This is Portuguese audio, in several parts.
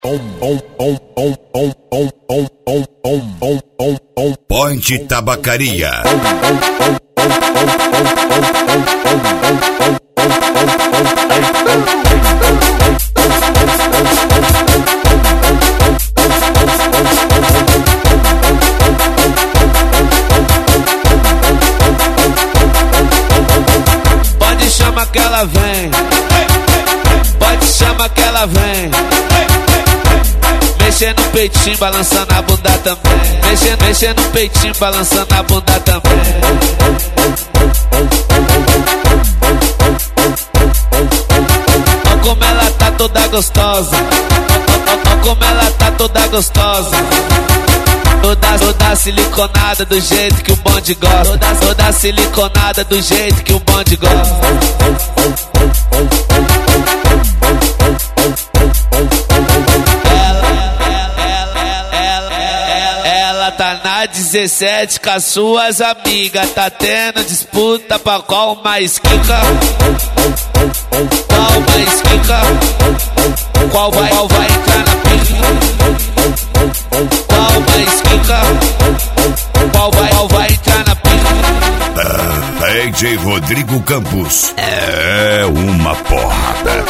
Point Tabacaria. Pode chamar que ela vem, pode chamar que ela vem. Mexendo no peitinho, balançando a bunda também. Mexendo no peitinho, balançando a bunda também. Olha como ela tá toda gostosa. Olha como ela tá toda gostosa. Toda siliconada do jeito que o bonde gosta. Toda siliconada do jeito que o bonde gosta. Ela tá na 17 com as suas amigas. Tá tendo disputa pra qual mais quica. Qual mais quica. Qual vai entrar na pica. Qual mais quica. Qual vai entrar na pica. DJ Rodrigo Campos é uma porrada.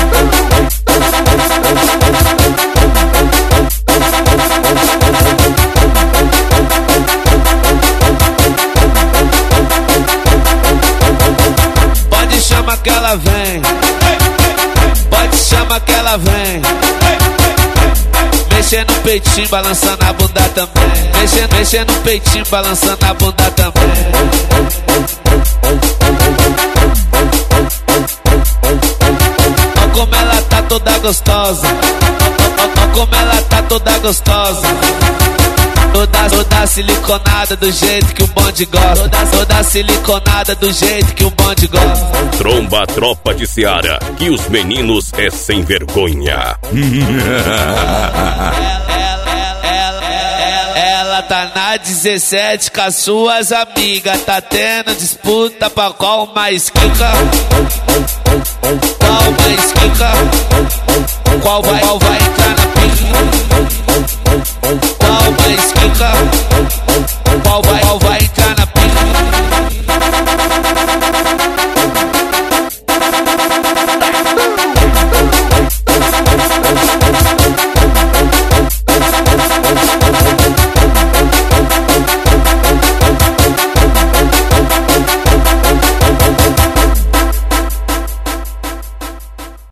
Pode chamar que ela vem, pode chamar que ela vem. Mexendo no peitinho, balançando a bunda também. Mexendo no peitinho, balançando a bunda também. Olha como ela tá toda gostosa. Olha como ela tá toda gostosa. Toda siliconada do jeito que o bonde gosta. Toda siliconada do jeito que o bonde gosta. Tromba a tropa de Seara, que os meninos é sem vergonha. Ela tá na 17 com as suas amigas. Tá tendo disputa pra qual mais quica. Qual mais quica. Qual vai entrar na pica. Qual mais quica. Qual vai